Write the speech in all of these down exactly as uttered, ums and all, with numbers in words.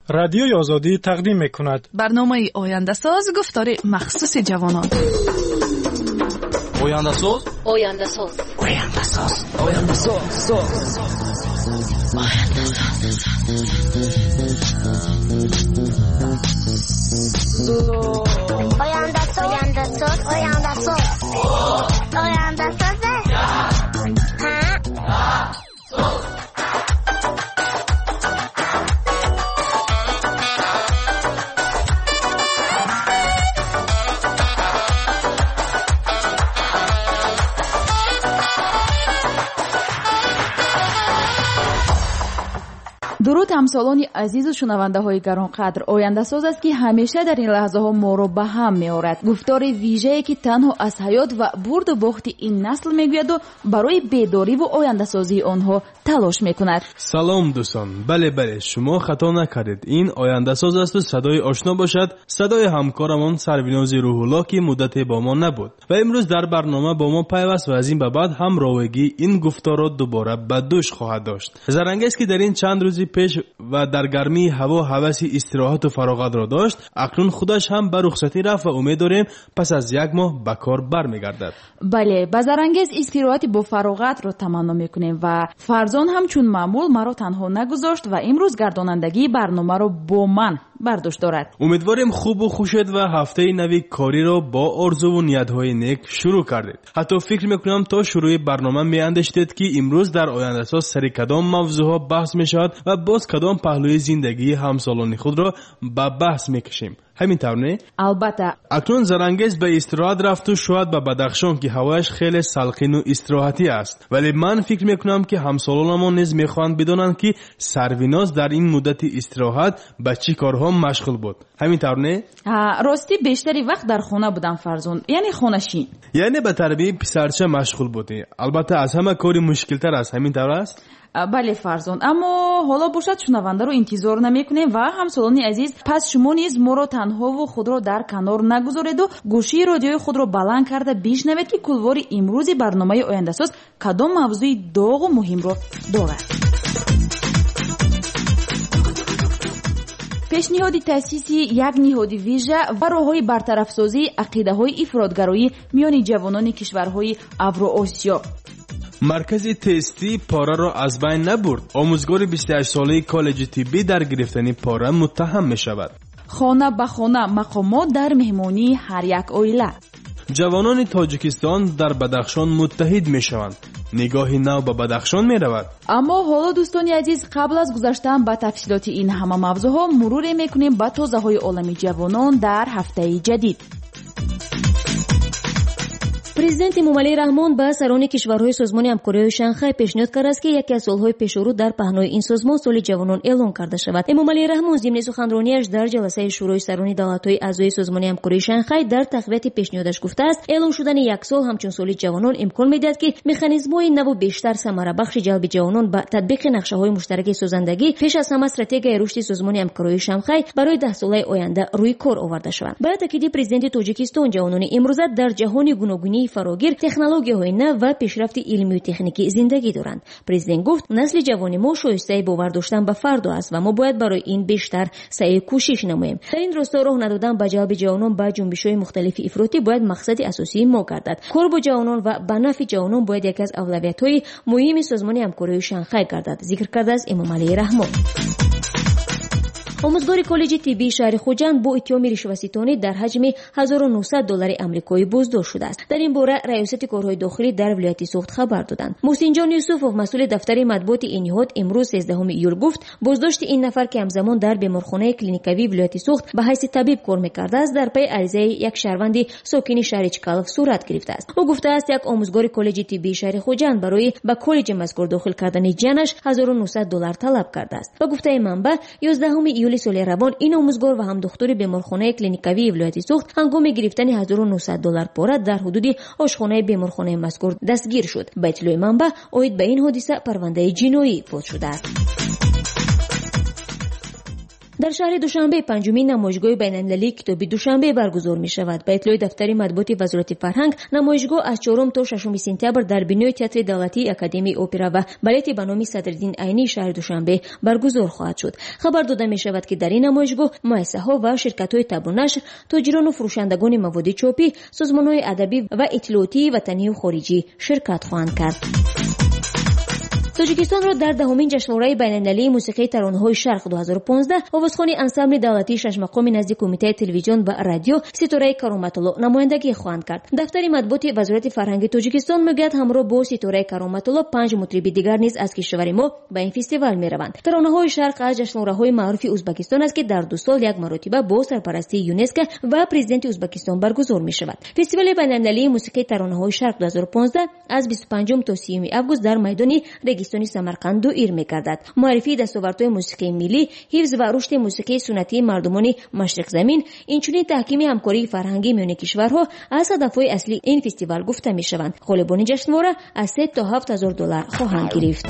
رادیوی آزادی تقدیم می‌کند. برنامه آینده ساز گفتار مخصوص جوانان. آینده ساز آینده ساز آینده ساز آینده ساز آینده ساز آینده ساز آینده ساز آینده ساز درود همسالان عزیز و شنونده های گرانقدر. آینده ساز است که همیشه در این لحظه ها ما رو به هم می آورد. گفتار ویژه‌ای که تنها از حیات و برد و باخت این نسل میگوید و برای بیداری و آینده سازی آنها تلاش میکند. سلام دوستان. بله بله شما خطا نکردید. این آینده ساز است و صدای آشنا باشد صدای همکارمان سربیناز روح الله که مدتی با ما نبود و امروز در برنامه با ما پیوست و از این به بعد هم راویگی این گفتارات دوباره به دوش خواهد داشت. زرنگیست که در این چند روزی پیش و در گرمی هوا هوس استراحت و فراغت را داشت، اکنون خودش هم به رخصتی رفت و امید داریم پس از یک ماه به کار برمیگردد. بله، با زرنگیز استراحت با فراغت را تمنا میکنیم و فرزان هم چون معمول مرا تنها نگذاشت و امروز گردانندگی برنامه را با من برداشت دارد. امیدواریم خوب و خوشت و هفته نوی کاری را با آرزو و نیت‌های نیک شروع کردید. حتی فکر میکنم تا شروع برنامه میاندیشیدید که امروز در آینده ساز سر کدام موضوعها بحث میشود و باز کدام پهلوی زندگی همسالان خود را به بحث میکشیم. همین طور نه؟ البته. اکنون زرنگیز به استراحت رفت و شاید به بدخشان که هوایش خیلی سلخین و استراحتی است، ولی من فکر میکنم که همسالانمان نیز میخواهند بدانند که سرویناز در این مدت استراحت به چی کارها مشغول بود. همین طور نه؟ راستی بیشتری وقت در خانه بودم فرزون، یعنی خانه‌شین. یعنی به تربیت پسرچه مشغول بودی. البته از همه کاری مشکل‌تر است. همین طور است؟ بله فرزان، اما حالا باشد شنونده رو انتظار نمیکنیم و همسالان عزیز پس شما نیز ما رو تنها و خود رو در کنار نگذارید و گوشی رادیوی خود رو بلند کرده بشنوید که کلوار امروزی برنامه آینده ساز کدام موضوع داغ و مهم رو دارد. پیشنهاد تأسیس یک نهاد ویژه و راه‌های برطرف‌سازی عقیده‌های افراط‌گرایی میان جوانان کشورهای اوراسیا. مرکز تستی پاره را از بین نبرد. آموزگار بیست و هشت ساله کالج طبی در گرفتن پاره متهم می شود. خانه به خانه مقامات در مهمانی هر یک عائله. جوانان تاجیکستان در بدخشان متحد می شوند. نگاه نو به بدخشان می رود. اما حالا دوستان عزیز قبل از گذشتن به تفصیلات این همه موضوعها مرور میکنیم به تازه های عالمی جوانان در هفته جدید. президент эмомалӣ раҳмон ба сарони кишварҳои созмони ҳамкориҳои шанхай пешниҳод кард аст ки яке аз солҳои пешрӯ дар паҳнои ин созмон соли ҷавонон эълон карда шавад. эмомалӣ раҳмон зимни суханронияш дар ҷаласаи шӯрои сарони давлатҳои аъзои созмони ҳамкории шанхай дар тақвияти пешниҳодаш гуфтааст эълон шудани як сол ҳамчун соли ҷавонон имкон медиҳад ки механизмҳои наву бештар самарабахши ҷалби ҷавонон ба татбиқи нақшаҳои муштараки созандагӣ пеш аз ҳама стратегияи рушди созмони ҳамкориҳои шанхай барои даҳсолаи оянда рӯи кор оварда шаванд. ба таъкиди президенти тоҷикистон ҷавонони имрӯза дар ҷаҳони гуногунии фарогир технологияҳои нав ва пешрафти илмию техникӣ зиндагӣ доранд. Президент гуфт насли ҷавони мо шоистаи бовар доштан ба фарду аст ва мо бояд барои ин бештар саъю кӯшиш намоем. дар ин росто роҳ надодан ба ҷалби ҷавонон ба ҷунбишҳои мухталифи ифротӣ бояд мақсади асосии мо гардад. кор бо ҷавонон ва ба нафъи ҷавонон бояд яке аз авлавиятҳои муҳими созмони ҳамкориҳои шанхай гардад, зикр кардааст эмомалӣ раҳмон. омӯзгори коллеҷи тиббии шаҳри хуҷанд бо иттиҳоми ришваситонӣ дар ҳаҷми ҳазору нӯҳсад доллари амрикоӣ боздошт шудааст. дар ин бора раёсати корҳои дохилӣ дар вилояти Суғд хабар доданд. муҳсинҷон юсуфов масъули дафтари матбуоти ин ниҳод имрӯз сездаҳуми июл гуфт боздошти ин нафар ки ҳамзамон дар беморхонаи клиникавии вилояти Суғд ба ҳайси табиб кор мекардааст дар пайи аризаи як шаҳрванди сокини шаҳри Чкалов сурат гирифтааст. ӯ гуфтааст як омӯзгори коллеҷи тиббии шаҳри хуҷанд барои ба коллеҷи мазкур дохил кардани ҷиянаш ҳазору нӯҳсад доллар талаб кардааст. ба гуфтаи манбаъ ёздаҳуми июли соли равон ин омӯзгор ва ҳамдухтури беморхонаи клиникавии вилояти Суғд ҳангоми гирифтани ҳазору нӯҳсад доллар пора дар ҳудуди ошхонаи беморхонаи мазкур дастгир шуд. ба иттилои манбаъ оид ба ин ҳодиса парвандаи ҷиноӣ фот шудааст. در شهر دوشنبه پنجمین نمایشگاه بین‌المللی کتابی دوشنبه برگزار می‌شود. به اطلاع دفتر مطبوعات وزارت فرهنگ، نمایشگاه از چهارم تا ششم سپتامبر در بنای تئاتر دولتی اکادمی اپرا و بالت به نام صدرالدین عینی شهر دوشنبه برگزار خواهد شد. خبر داده می‌شود که در این نمایشگاه مؤسسه‌ها و شرکت‌های تبلیغ و نشر، تاجران و فروشندگان مواد چاپی، سازمان‌های ادبی و اطلاعاتی وطنی و خارجی شرکت خواهند کرد. تاجیکستان را در دهمین جشنواره بین‌المللی موسیقی ترانه‌های شرق دو هزار و پانزده آوازخوانی انسامبل دولتی شش مقامی نزد کمیته تلویزیون و رادیو ستاره کرامت‌الله نمایندگی خواهند کرد. دفتر مطبوعات وزارت فرهنگ تاجیکستان میگوید همراه با ستاره کرامت‌الله پنج مطرب دیگر نیز از کشور ما به این فستیوال می‌روند. ترانه‌های شرق از جشنواره‌های معروف ازبکستان است که در دو سال یک مرتبه با سرپرستی یونسکو و پرزیدنت ازبکستان برگزار می‌شود. فستیوال بین‌المللی موسیقی ترانه‌های شرق دو هزار و پانزده از بیست و پنجم تا سیوم آگوست در میدان رگستانی سمرقند ایر می‌گردد. معرفی دستاوردهای موسیقی ملی، حفظ و رشد موسیقی سنتی مردمان مشرق زمین، اینچنین تحکیم همکاری فرهنگی میان کشورها از هدف‌های اصلی این فستیوال گفته می‌شوند. غالبان جشنواره از سه تا هفت هزار دلار خواهند گرفت.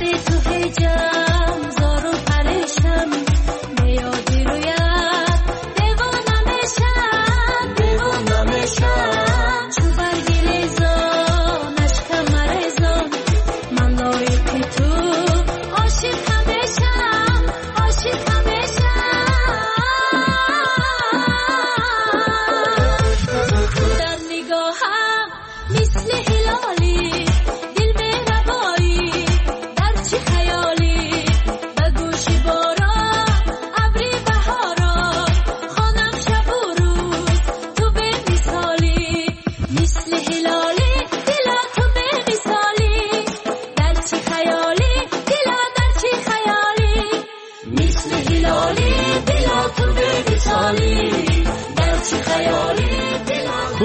جام زارو پرشم میادی رویت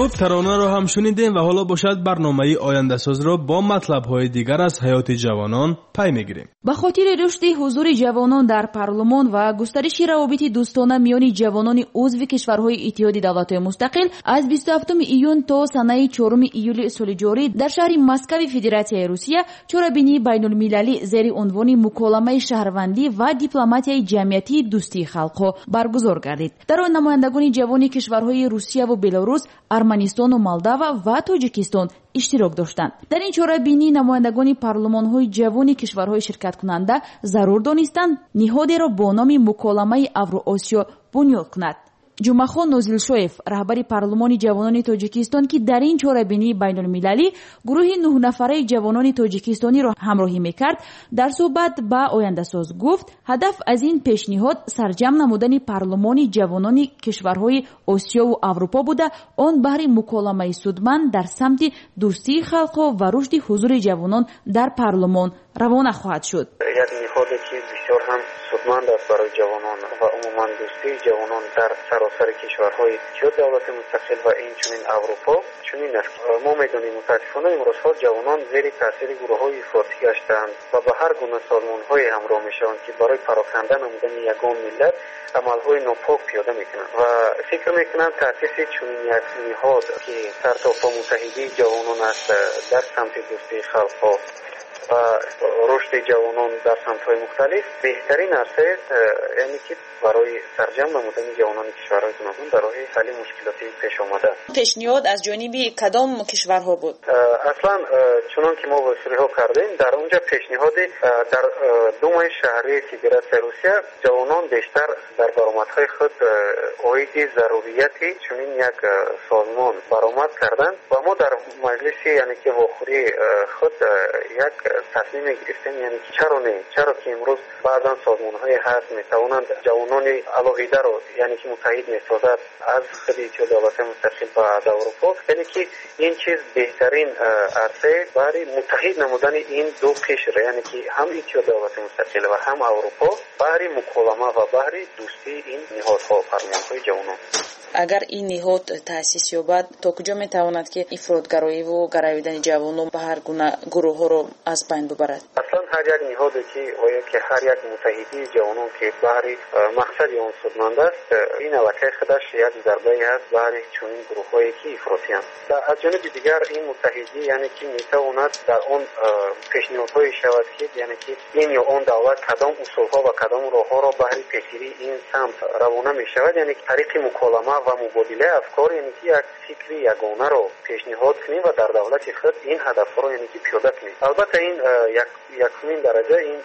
خوب، ترانه رو هم شنیدیم و حالا باشد برنامه آینده ساز را با مطلب های دیگر از حیات جوانان پی میگیریم. به خاطر رشد حضور جوانان در پارلمان و گسترش روابط دوستانه میان جوانان عضو کشورهای اتحاد دولت‌های مستقل از بیست و هفتم ایون تا سنه چهارم ایول سال جاری در شهر مسکو فدراسیای روسیه چهاربینی بین‌المللی زیر عنوان مکالمه شهروندی و دیپلماتیای جمعیتی دوستی خلق برگزار گردید. در آن نمایندگان جوان کشورهای روسیه و بلاروس، ارمنستان و مولداوا و تاجیکستان اشتراک داشتند. در این چهاربینی نمایندگان پارلمان‌های جوان کشورهای شرکت کننده ضرور دانستند نهادی را با نام مکالمه اورو-آسیا بنیاد کنند. جمعخان نوزلشویف رهبر پارلمان جوانان تاجیکستان که در این چهاربینی بین‌المللی گروه نه نفره جوانان تاجیکستانی را همراهی میکرد در صحبت با آینده ساز گفت هدف از این پیشنهاد سرجم نمودن پارلمان جوانان کشورهای آسیا و اروپا بوده آن بهر مکالمه سودمند در سمت دوستی خلق و رشد حضور جوانان در پارلمان روانه خواهد شد. یک نهادی که بسیار هم سودمند است برای جوانان و عموما دوستی جوانان در سراسر کشورهای اتحاد دولت مستقل و این چنین اروپا چنین است. ما میدونیم متاسفانه امروزها جوانان زیر تاثیر گروه‌های افراطی گشتند و به هر گونه سازمان‌های همراه میشوند که برای پراکنده نمودن یگان ملت عمل‌های ناپاک پیاده میکنند و فکر میکنند تاسیس چنین یک نهاد که سرتاپا متحدی جوانان است در سمت دوستی خلق و رشد جوانان در سمت‌های مختلف بهترین است، یعنی که برای سرجم نمودن جوانان کشورهای گوناگون در راه حل مشکلات پیش آمده. پیشنهاد از جانب کدام کشورها بود؟ اصلا چنان که ما وصول‌ها کردیم در اونجا پیشنهاد در دوم شهری فدراسیای روسیه جوانان بیشتر در برآمدهای خود عاید ضروریتی چنین یک سازمان برآمد کردند و ما در مجلس یعنی که واخوری خود یک تصمیم گرفتیم، یعنی چرا نه چرا که امروز بعضا سازمان‌های هست میتوانند جوانان علاقیده رو یعنی که متحد میسازد از خود اتحاد دولت مستقل و از اروپا، یعنی که این چیز بهترین عرصه برای متحد نمودن این دو قشر یعنی که هم اتحاد دولت مستقل و هم اروپا برای مکالمه و برای دوستی این نهادها و پارلمان‌های جوانان. اگر این نهاد تأسیس یابد تا کجا میتواند که افراطگرایی و گراییدن جوانان به هر گونه گروه رو از بین ببرد؟ اصلا هر یک نهادی که و که هر یک متحدی جوانان که برای مقصد آن سودمند است این علاقه خودش یک ضربه است برای چنین گروه‌هایی که افراطی اند. از جانب دیگر این متحدی یعنی که میتواند در آن پیشنهادهای شود که یعنی که این یا آن دولت کدام اصولها و کدام راهها را برای پیشگیری این سمت روانه میشود، یعنی طریق مکالمه و مبادله افکار یعنی که یک فکر یگانه را پیشنهاد کنیم و در دولت خود این هدفها را یعنی که پیاده کنیم. البته این یک یکمین درجه این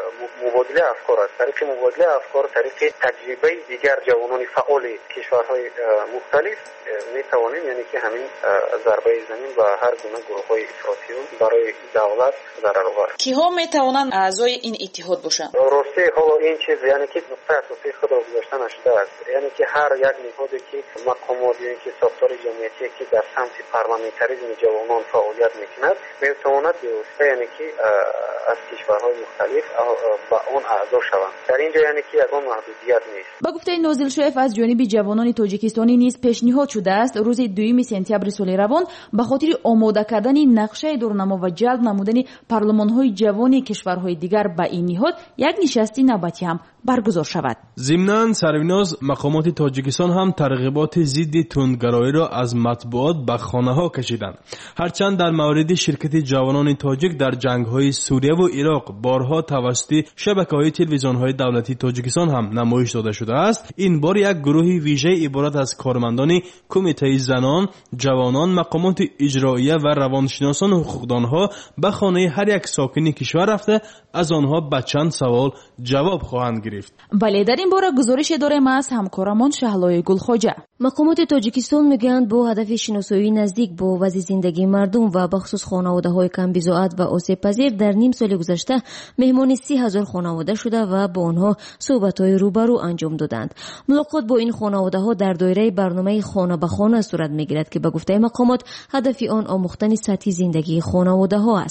مبادله افکار است. طریق مبادله افکار طریق تجربه دیگر جوانان فعال کشورهای مختلف می توانیم یعنی که همین ضربه زمین و هر گونه گروه‌های افراطی برای دولت ضرر آور. کیها می توانند اعضای این اتحاد باشند؟ راستی حالا این چیز یعنی که نقطه اساسی خود را گذاشته نشده است، یعنی که هر یک نهادی که مقامات یعنی که ساختار جمعیتی که در سمت پارلمانتاریسم جوانان فعالیت میکند می تواند به واسطه یعنی که از کشورهای مختلف با اون اعضا شوند. در اینجا یعنی که یگان محدودیت نیست. با گفته نوزلشویف از جانب جوانان تاجیکستانی نیز پیشنهاد شده است روز دوم سپتامبر سال روان به خاطر آماده کردن نقشه دورنما و جلب نمودن پارلمان‌های جوان کشورهای دیگر به این نهاد یک نشست نوبتی هم برگزار شود. ضمناً سروناز مقامات تاجیکستان هم ترغیبات ضد تندگرایی را از مطبوعات به خانه‌ها کشیدند. هرچند در مورد شرکت جوانان تاجیک در جنگ‌های سوریه و عراق بارها توسط شبکه‌های تلویزیون‌های دولتی تاجیکستان هم نمایش داده شده است، این بار یک گروه ویژه عبارت از کارمندان کمیته زنان، جوانان، مقامات اجراییه و روانشناسان حقوقدانها به خانه هر یک ساکن کشور رفته از آنها به چند سوال جواب خواهند گرفت. بله، در این باره گزارش داریم از همکارمان شهلای گلخواجه. مقامات تاجیکستان میگویند با هدف شناسایی نزدیک با وضع زندگی مردم و بخصوص خانواده‌های کم بضاعت و آسیب پذیر در نیم سال گذشته مهمان سی هزار خانواده شده و با آنها صحبت‌های روبرو انجام دادند. ملاقات با این خانواده‌ها در دایره برنامه خانه به خانه صورت می‌گیرد که به گفته مقامات هدف آن آموختن سطح زندگی خانواده‌ها است.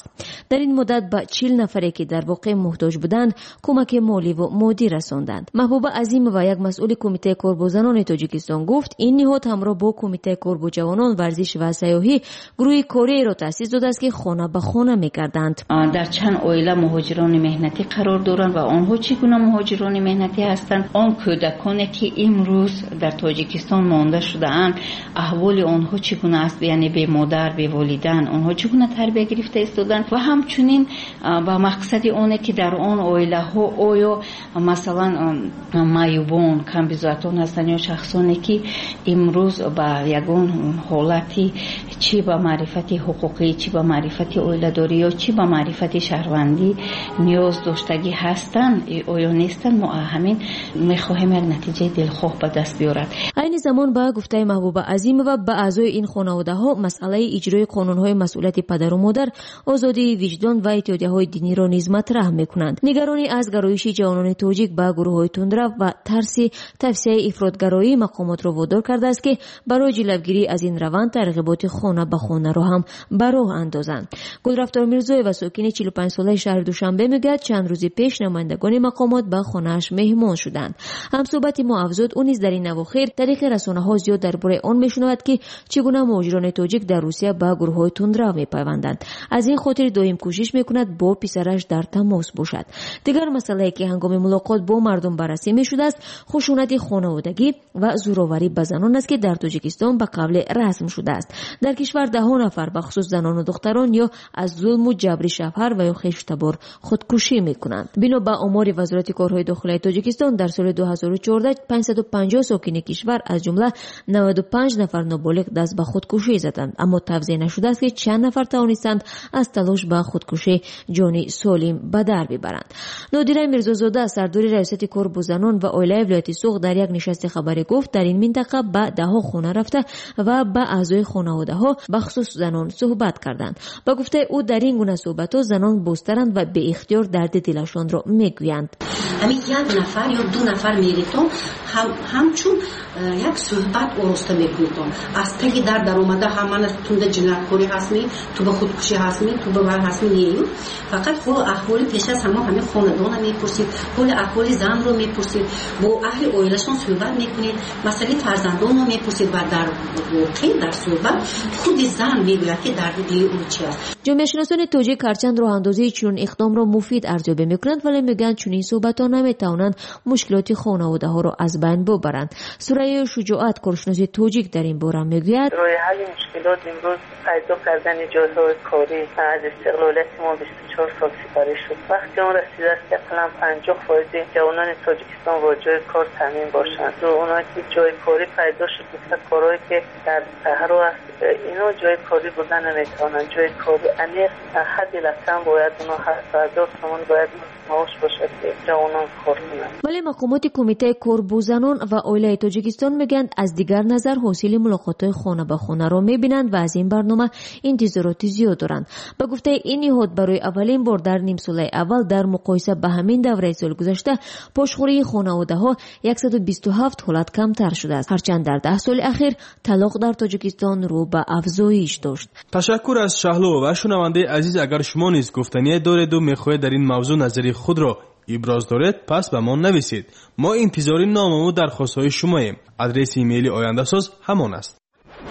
در این مدت به چهل نفری که در واقع محتاج بودند کمک مالی و مادی رساندند. محبوبه عظیم و یک مسئول کمیته کار زنان تاجیکستان گفت این نهاد همراه با کمیته کار جوانان ورزش و سیاحی گروه کاری را تأسیس داده است که خانه به خانه می‌کردند. در چند عائله مهاجران مهنتی قرار دارند و آنها چگونه مهاجران مهنتی هستند؟ آن کودکانی که امروز در تاجیکستان مانده شده‌اند احوال آنها چگونه است؟ یعنی به مادر به والدین آنها چگونه تربیت گرفته ایستادند و همچنین با مقصد آنه که در آن عائله ها آیا مثلا معیوبان کم بضاعتان هستند یا شخصانی که امروز با یگان حالتی چی با معرفت حقوقی چی با معرفت عائله داری یا چی با معرفت شهروندی نیاز داشتگی هستند آیا نیستند؟ ما همین میخواهیم یک نتیجه دلخواه به دست بیارد. این زمان با گفته محبوبه عظیم و به اعضای این خانواده ها مسئله اجرای قانون های مسئولیت پدر و مادر، آزادی وجدان و اتحادیه های دینی را نیز مطرح میکنند. نگرانی از گرایش جوانان تاجیک به گروه های تندرو و ترس توسعه افراطگرایی مقامات را وادار کرده است که برای جلوگیری از این روند ترغیبات خانه به خانه را هم به راه اندازند. گلرفتار میرزایی و ساکن چهل و پنج ساله شهر دوشنبه میگوید چند روز پیش نمایندگان مقامات به خانه‌اش مهمان شدند. همصحبت ما افزود او نیز در این اواخر طریق رسانه‌ها زیاد درباره آن میشنود که چگونه مهاجران تاجیک در روسیه به گروه‌های تندرو میپیوندند. از این خاطر دائم کوشش میکند با پسرش در تماس باشد. دیگر مسئله که هنگام ملاقات با مردم بررسی میشده است خشونت خانوادگی و زورآوری به زنان است که در تاجیکستان به قبل رسم شده است. در کشور ده ها نفر به خصوص زنان و دختران یا از ظلم و جبر شوهر و یا خشتبار خودکشی میکنند. بنا به آمار وزارت کارهای داخلی تاجیکستان در سال دو هزار و چهارده پانصد و پنجاه ساکن کشور از جمله نود و پنج نفر نابالغ دست به خودکشی زدند، اما توضیح نشده است که چند نفر توانستند از تلاش به خودکشی جان سالم به در ببرند. نادره میرزازاده سردار ریاست کار با زنان و عائله ولایت سوق در یک نشست خبری گفت در این منطقه به ده ها خانه رفته و با اعضای خانواده ها به خصوص زنان صحبت کردند. با گفته او در این گونه صحبت ها زنان بسترند و به اختیار درد دلشان را میگویند. همین یک نفر یا دو نفر میریتون هم همچون یک صحبت ارسته میکنیتون از تگی در در اومده همان تونده جنایتکاری هستمی تو به خودکشی هستمی تو به بر هستمی نیو فقط خود احوال پیش از همه همه خاندان میپرسید کل احوال زن رو میپرسید با اهل عائله‌شون صحبت میکنید مسئله فرزندان رو میپرسید و در واقع در صحبت خود زن میگوید که درد دل اون چی است. جامعه شناسان توجیه هرچند راه اندازی چنین اقدام را مفید ارزیابی میکنند ولی میگن چنین صحبت‌ها نمیتوانند مشکلات خانواده ها را از بین ببرند. سوره شجاعت کارشناس توجیک در این باره میگوید راه حل مشکلات امروز پیدا کردن جای‌های کاری از استقلالت ما بیست و چهار سال سپری شد. وقتی اون رسیده است که اقلا پنجاه درصد جوانان تاجیکستان با جای کار تامین باشند و اونایی که جای کاری پیدا شد مثل کارهایی که در صحرا است اینا جای کاری بودن نمیتونن. جای کاری عمیق حد لطم باید اونا هفت هزار تومان باید معاش باشد که جوانان کار کنند. ولی مقامات کمیته کار با زنان و عائله تاجیکستان میگن از دیگر نظر حاصل ملاقات خانه به خانه را میبینند و از این برنامه انتظارات زیاد دارند. به گفته این نهاد برای اولین بار در نیم سال اول در مقایسه به همین دوره سال گذشته پاشخوری خانواده ها صد و بیست و هفت حالت کمتر شده است، هرچند در ده سال اخیر طلاق در تاجیکستان رو به افزایش داشت. تشکر از شهلو و شنونده عزیز. اگر شما نیز گفتنی دارید و میخواهید در این موضوع نظری خود را ابراز دارید پس به ما نویسید. ما انتظار نامه و درخواست‌های شماییم. آدرس ایمیل آینده ساز همان است.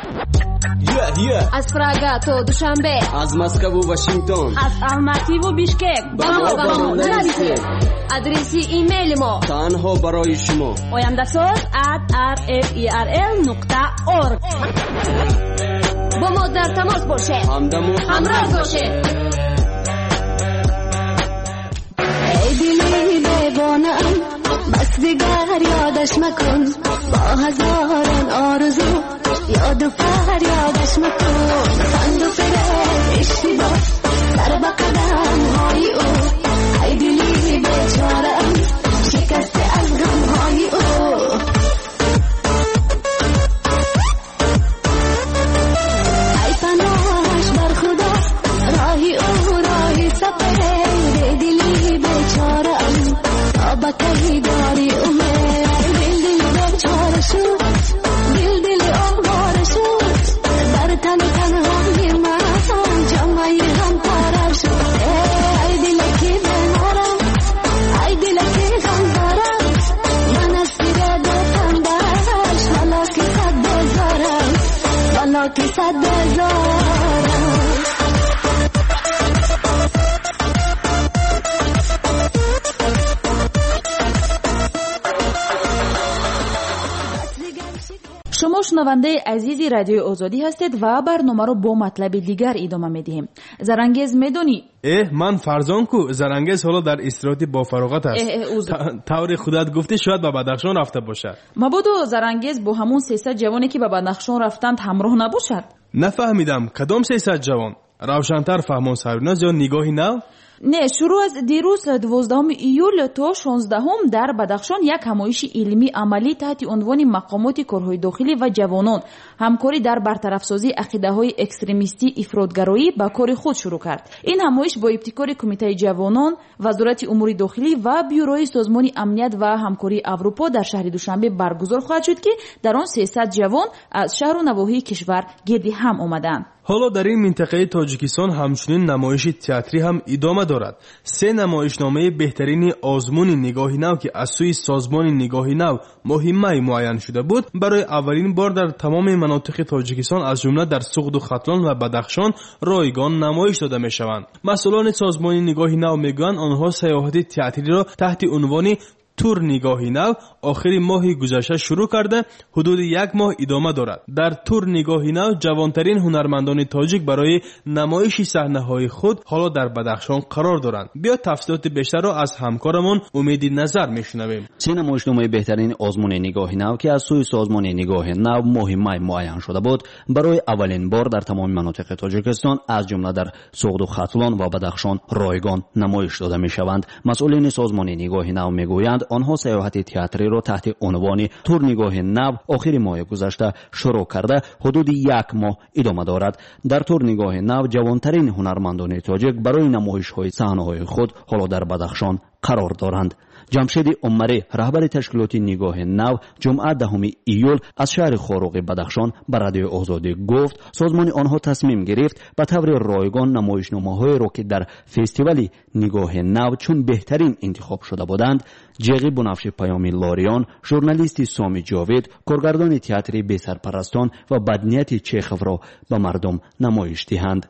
Yeah, yeah. از پراگ تا دوشنبه، از مسکو و واشنگتن، از الماتی و بیشکک با ما با ما نویسید. آدرس ایمیل ما تنها برای شما oyandasaz at r f e r l نقطه org. با ما در تماس باشه، همدم و همراه باشه. ای دلی دیوانه‌ام بس دیگر یادش مکن، با هزاران آرزو یاد و فریادش مکن. خند و فریب اشتباه سر به قدم های او، ای دلی بیچاره‌ام شکسته از غم های او. ای پناهش بر خدا راهی او راهی سفره، ای دلی بیچاره‌ام تا به ته داری اومه. دل دل بیچاره شد، دل دل آواره شد، شنونده عزیزی رادیو آزادی هستید و برنامه رو با مطلب دیگر ادامه میدیم. زرانگیز میدونی؟ اه من فرزان کو زرانگیز حالا در استراحت با فراغت است. طور خودت گفتی شاید به بدخشان رفته باشد. مبادا زرانگیز با همون سیصد جوانی که به بدخشان رفتند همراه نباشد. نفهمیدم کدام سیصد جوان؟ روشن‌تر فهمان سریناز یا نگاهی نو؟ نه، شروع از دیروز دوازدهم ایول تا شانزدهم در بدخشان یک نمایش علمی عملی تحت عنوان مقامات کارهای داخلی و جوانان همکاری در برطرف‌سازی عقیده‌های اکستریمیستی افراطگرایی به کار خود شروع کرد. این نمایش با ابتکار کمیته جوانان، وزارت امور داخلی و بیوروی سازمان امنیت و همکاری اروپا در شهر دوشنبه برگزار خواهد شد که در آن سیصد جوان از شهر و نواحی کشور گرد هم آمدند. حالا در این منطقه تاجیکستان همچنین نمایش تئاتری هم ادامه دارد. سه نمایشنامه بهترین آزمون نگاهی نو که از سوی سازمان نگاهی نو مهمه معین شده بود برای اولین بار در تمام مناطق تاجیکستان از جمله در سوغد و ختلان و بدخشان رایگان نمایش داده می شوند. مسئولان سازمان نگاهی نو میگویند آنها سیاحت تئاتری را تحت عنوان تور نگاهی نو آخر ماه گذشته شروع کرده حدود یک ماه ادامه دارد. در تور نگاهی نو جوانترین هنرمندان تاجیک برای نمایش صحنه‌های خود حالا در بدخشان قرار دارند. بیا تفصیلات بیشتر را از همکارمون امید نظر میشنویم. سه نمایشنامه بهترین آزمون نگاهی نو که از سوی سازمان نگاهی نو مهمه معین شده بود برای اولین بار در تمام مناطق تاجیکستان از جمله در سوغد و ختلان و بدخشان رایگان نمایش داده میشوند. مسئولین سازمان نگاهی نو میگویند آنها سیاحت تئاتری را تحت عنوان تور نگاه نو آخر ماه گذشته شروع کرده حدود یک ماه ادامه دارد. در تور نگاه نو جوانترین هنرمندان تاجیک برای نمایش های صحنه های خود حالا در بدخشان قرار دارند. جمشید عمری رهبر تشکیلات نگاه نو جمعه دهم ایول از شهر خاروق بدخشان به رادیو آزادی گفت سازمان آنها تصمیم گرفت به طور رایگان نمایشنامه‌هایی را که در فستیوال نگاه نو چون بهترین انتخاب شده بودند جیغی بنفش پیامی لاریان، ژورنالیست سامی جاوید، کارگردان تئاتری بی سرپرستان و بدنیت چیخوف را به مردم نمایش دهند.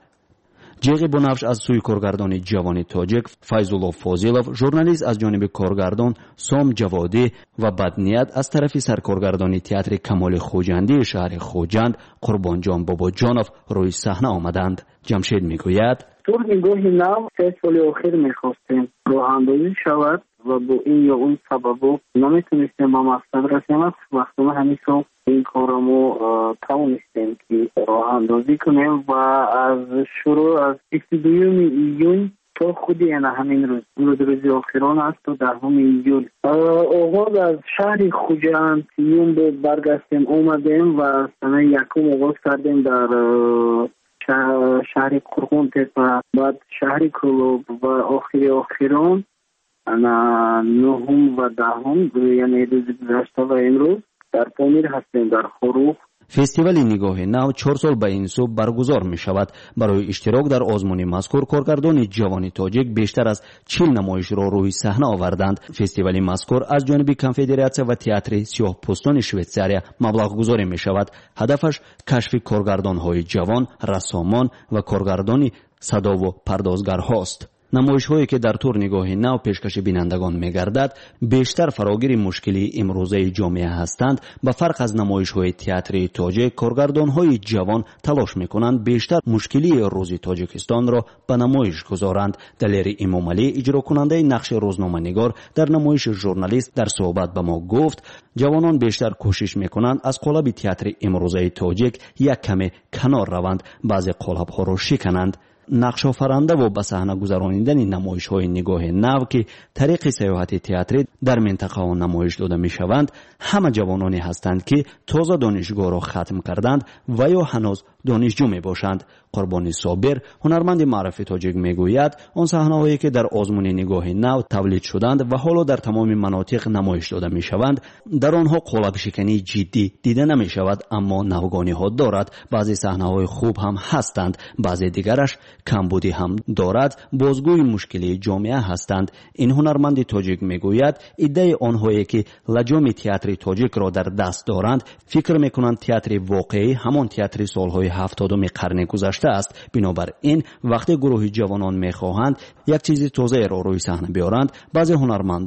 جیغ بنفش از سوی کارگردان جوان تاجیک فیض‌الله فاضلов، ژورنالیست از جانب کارگردان سام جوادی و بدنیت از طرف سرکارگردان تئاتر کمال خوجندی شهر خوجند قربانجان باباجانов روی صحنه آمدند. جمشید میگوید تور نگاه نو سه سال اخیر میخواستیم راه اندازی شود و با این یا اون سبب نمیتونستیم ما مقصد رسیم. وقتی ما همین سال این کارمو توانستیم که راه اندازی کنیم و از شروع از بیست و دوم ایون تا خود این همین روز روز روز آخران است تا دهم ایول آغاز از شهر خوجند سیوم به برگشتیم اومدیم و سنه یکم آغاز کردیم در شهر قرغون تپه بعد شهر کلوب و آخری آخران نهم و دهم یعنی روز گذشته و امروز در پامیر هستیم در خروف. فستیوال نگاه نو چهار سال به این سو برگزار می شود. برای اشتراک در آزمون مذکور کارگردان جوان تاجیک بیشتر از چهل نمایش را روی صحنه آوردند. فستیوال مذکور از جانب کنفدراسیون و تئاتر سیاه پوستان شویتزاریا مبلغ گذاری می شود. هدفش کشف کارگردان های جوان، رسامان و کارگردان صدا و پردازگرهاست. نمایش هایی که در تور نگاه نو پیشکش بینندگان می‌گردد بیشتر فراگیر مشکلی امروزه جامعه هستند. به فرق از نمایش های تئاتری تاجیک کارگردان های جوان تلاش میکنند بیشتر مشکلی روز تاجیکستان را به نمایش گذارند. دلیر امام علی اجرا کننده نقش روزنامه‌نگار در نمایش ژورنالیست در صحبت به ما گفت جوانان بیشتر کوشش میکنند از قالب تئاتر امروزه تاجیک یک کمی کنار روند، بعضی قالب ها را شکنند. نقش آفرنده و به صحنه گذرانیدن نمایش های نگاه نو که طریق سیاحت تئاتری در منطقه ها نمایش داده می شوند همه جوانانی هستند که تازه دانشگاه را ختم کردند و یا هنوز دانشجو می باشند. قربانی صابر هنرمند معروف تاجیک می گوید آن صحنه هایی که در آزمون نگاه نو تولید شدند و حالا در تمام مناطق نمایش داده می شوند در آنها قالب شکنی جدی دیده نمی شود اما نوگانی ها دارد. بعضی صحنه های خوب هم هستند، بعضی دیگرش کمبودی هم دارد، بازگوی مشکلی جامعه هستند. این هنرمند تاجیک میگوید ایده آنهایی که لجام تئاتر تاجیک را در دست دارند فکر میکنند تئاتر واقعی همان تئاتر سالهای هفتادم قرن گذشته است. بنابراین وقتی گروه جوانان میخواهند یک چیز تازه را روی صحنه بیارند بعضی هنرمندان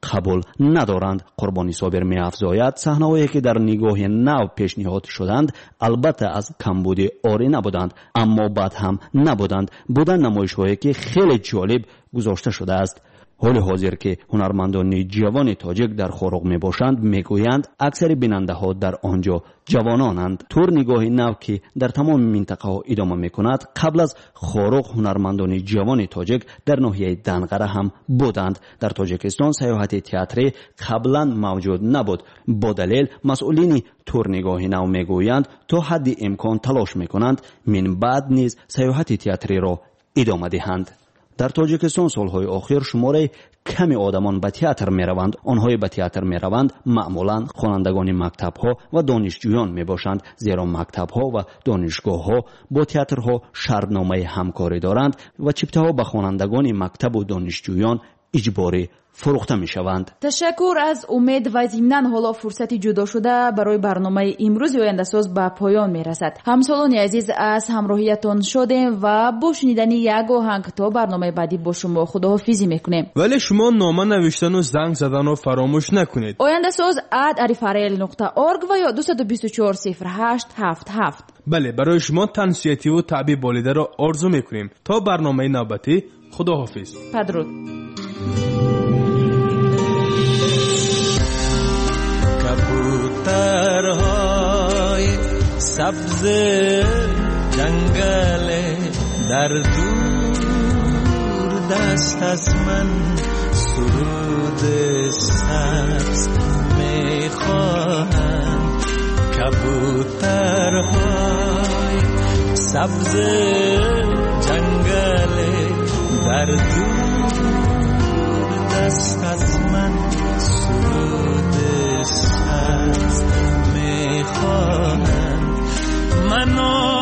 قبول ندارند. قربانی صابر می افزاید صحنه‌هایی که در نگاه نو پیشنهاد شدند البته از کمبود آری نبودند، اما بد هم نبودند. بودن نمایش‌هایی که خیلی جالب گذاشته شده است. حال حاضر که هنرمندان جوان تاجیک در خورق می باشند میگویند اکثر بیننده ها در آنجا جوانانند. طور نگاه نو که در تمام منطقه ها ادامه می کند، قبل از خورق هنرمندان جوان تاجیک در ناحیه دنقره هم بودند. در تاجیکستان سیاحت تئاتری قبلا موجود نبود. با دلیل مسئولین طور نگاه نو میگویند تا حد امکان تلاش می کنند من بعد نیز سیاحت تئاتری را ادامه دهند. در تاجیکستان سالهای آخر شماره کمی آدمان به تئاتر می روند. آنهای به تئاتر می روند معمولا خوانندگان مکتب ها و دانشجویان می باشند، زیرا مکتب ها و دانشگاه ها با تئاترها شرطنامه همکاری دارند و چپته ها به خوانندگان مکتب و دانشجویان اجباری فروخته می شوند. تشکر از امید و ضمناً حالا فرصتی جدا شده برای برنامه امروز آینده ساز به پایان می رسد. همسالان عزیز از همراهیتان شدیم و با شنیدن یک آهنگ تا برنامه بعدی با شما خداحافظی میکنیم. ولی شما نامه نوشتن و زنگ زدن رو فراموش نکنید. آینده ساز ات اریفرل نقطه اورگ و یا دو دو چهار صفر هشت هفت هفت. بله، برای شما تنسیتی و تعبیر بالیده را آرزو میکنیم. تا برنامه نوبتی، خداحافظ. بدرود. کبوترهای سبز جنگل در دور دست از من سرود سبز میخواهند. کبوترهای سبز جنگل در دور دست از من سرود سبز میخواهند. منو